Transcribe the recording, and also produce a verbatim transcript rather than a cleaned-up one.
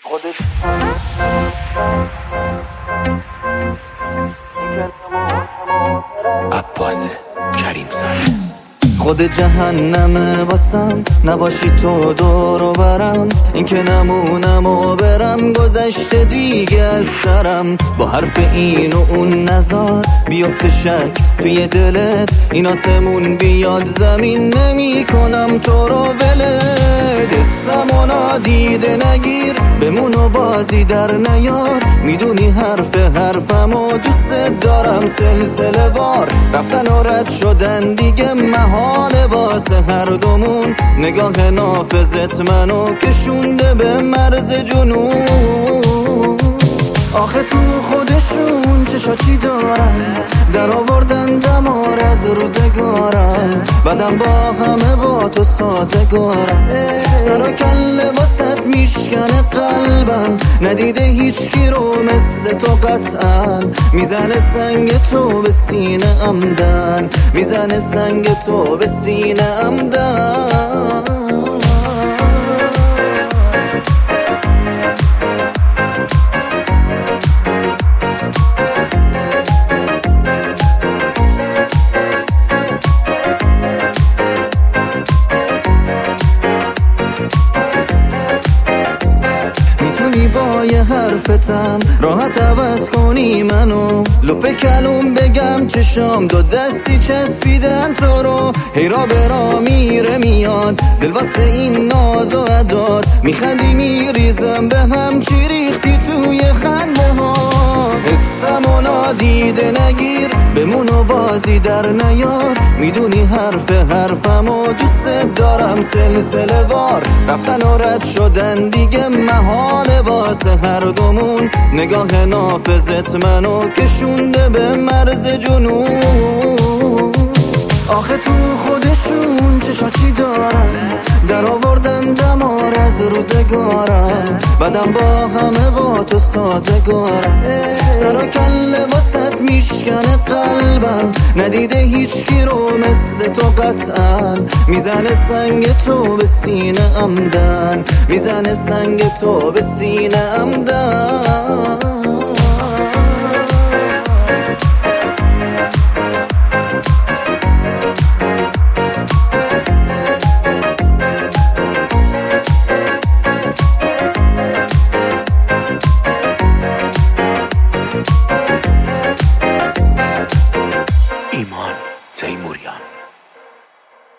خودت عباس کریم زاده. خود جهنمه واسم نباشی تو دور و برم، این که نمونم و برم گذشته دیگه از سرم. با حرف این و اون نزار بیفته شک توی دلت، این آسمون بیاد زمین نمی کنم تو رو ولت. دستم و نادیده نگیر بمون و بازی در نیار، میدونی حرف حرفم و دوست دارم سلسله وار. رفتن و رد شدن دیگه محاله واسه هر دومون، نگاه نافذت منو کشونده به مرز جنون. آخه تو خودشون چشا چی دارن، در آوردن دمار از روزگارم. بعدم با همه با تو سازگارم، سر و کله واسط میشکنه قلبم. ندیده هیچ کی رو مثل تو قطعا، میزنه سنگ تو به سینه عمدن، میزنه سنگ تو به سینه عمدن. با یه حرفتم راحت عوض کنی منو، لپه کلوم بگم چشام دو دستی چسبیدن تو رو. هیرا برا میره میاد دل واسه این ناز و عداد، میخندی میریزم به هم چی ریختی توی خنده ها. حسم و نادیده نگیر بمون و بازی در نیار، میدونی حرف حرفم و دوست دارم سلسله وار. رفتن و رد شدن دیگه محاله واسه هر دومون، نگاه نافذت منو کشونده به مرز جنون. آخه تو خودشون چشا چی دارن، در آوردن دمار از روزگارم. بعدم با همه با تو سازگارم، سر و کله واسط میشکنه قلبم. ندیده هیچ کی رو مثل تو قطعا، میزنه سنگ تو به سینه عمدن، میزنه سنگ تو به سینه عمدن.